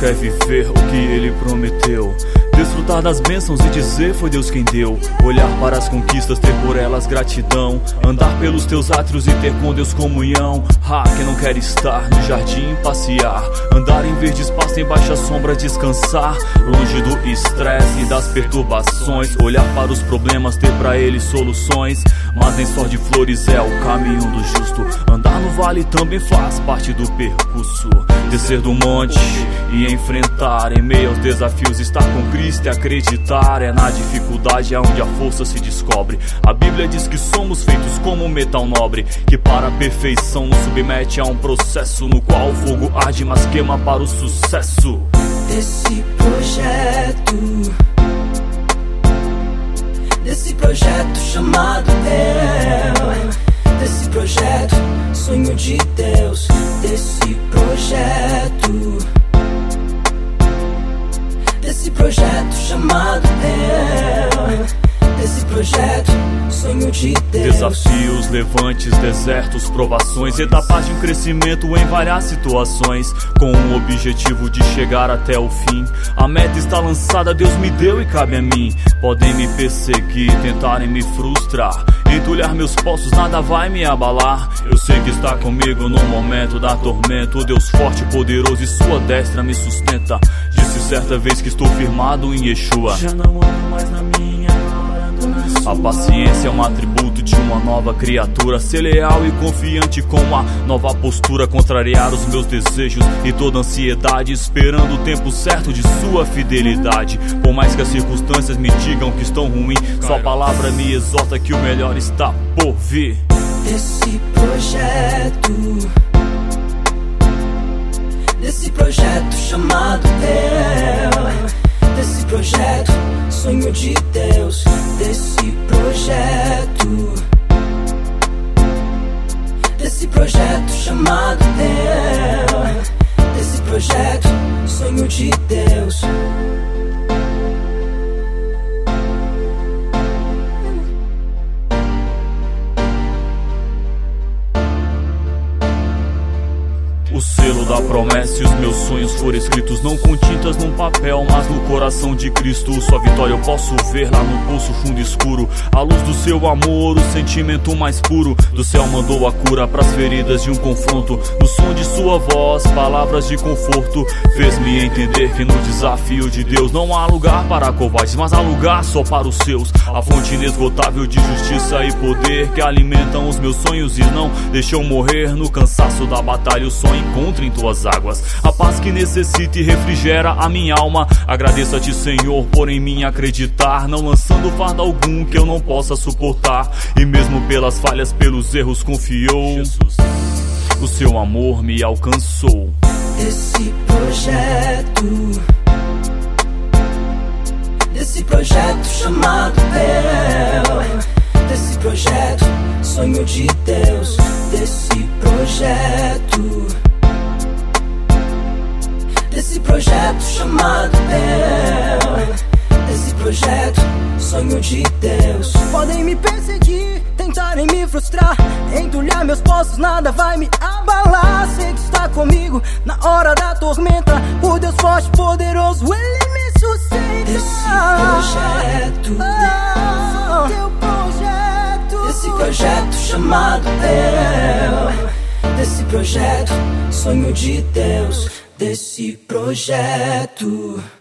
é viver o que Ele prometeu, desfrutar das bênçãos e dizer foi Deus quem deu. Olhar para as conquistas, ter por elas gratidão, andar pelos teus átrios e ter com Deus comunhão. Quem não quer estar no jardim passear, andar em verdes pastos, em baixa sombra descansar, longe do estresse e das perturbações. Olhar para os problemas, ter pra eles soluções, mas nem só de flores é o caminho do justo. Andar no vale também faz parte do percurso. Descer do monte e enfrentar, em meio aos desafios, estar com Cristo e acreditar. É na dificuldade onde a força se descobre. A Bíblia diz que somos feitos como metal nobre, que para a perfeição nos submete a um processo no qual o fogo arde, mas queima para o sucesso desse projeto, desse projeto chamado eu, desse projeto, sonho de Deus, desse projeto, desse projeto chamado eu, desse projeto, sonho de Deus. Desafios, levantes, desertos, provações, etapas de um crescimento em várias situações, com o objetivo de chegar até o fim. A meta está lançada, Deus me deu e cabe a mim. Podem me perseguir, tentarem me frustrar, entulhar meus poços, nada vai me abalar. Eu sei que está comigo no momento da tormenta, o Deus forte e poderoso e sua destra me sustenta. Disse certa vez que estou firmado em Yeshua, já não ando mais na minha, a paciência é um atributo de uma nova criatura. Ser leal e confiante com a nova postura, contrariar os meus desejos e toda ansiedade, esperando o tempo certo de sua fidelidade. Por mais que as circunstâncias me digam que estão ruins, sua palavra me exorta que o melhor está por vir. Desse projeto, desse projeto chamado eu, desse projeto, sonho de Deus, desse projeto, desse projeto chamado eu, desse projeto, sonho de Deus. O selo da promessa e os meus sonhos foram escritos não com tintas num papel, mas no coração de Cristo. Sua vitória eu posso ver lá no poço fundo escuro. A luz do seu amor, o sentimento mais puro. Do céu mandou a cura pras feridas de um confronto. No som de sua voz, palavras de conforto. Fez-me entender que no desafio de Deus não há lugar para covardes, mas há lugar só para os seus. A fonte inesgotável de justiça e poder que alimentam os meus sonhos e não deixam morrer no cansaço da batalha. O sonho encontre em tuas águas a paz que necessita e refrigera a minha alma. Agradeço a ti, Senhor, por em mim acreditar, não lançando fardo algum que eu não possa suportar. E mesmo pelas falhas, pelos erros confiou, Jesus, o seu amor me alcançou. Desse projeto, desse projeto chamado eu, desse projeto, sonho de Deus, desse projeto, desse projeto chamado eu, desse projeto, sonho de Deus. Podem me perseguir, tentarem me frustrar, entulhar meus poços, nada vai me abalar. Sei que está comigo na hora da tormenta, o Deus forte e poderoso, Ele me sustenta. Desse projeto, teu projeto, desse projeto chamado eu, desse projeto, sonho de Deus, desse projeto.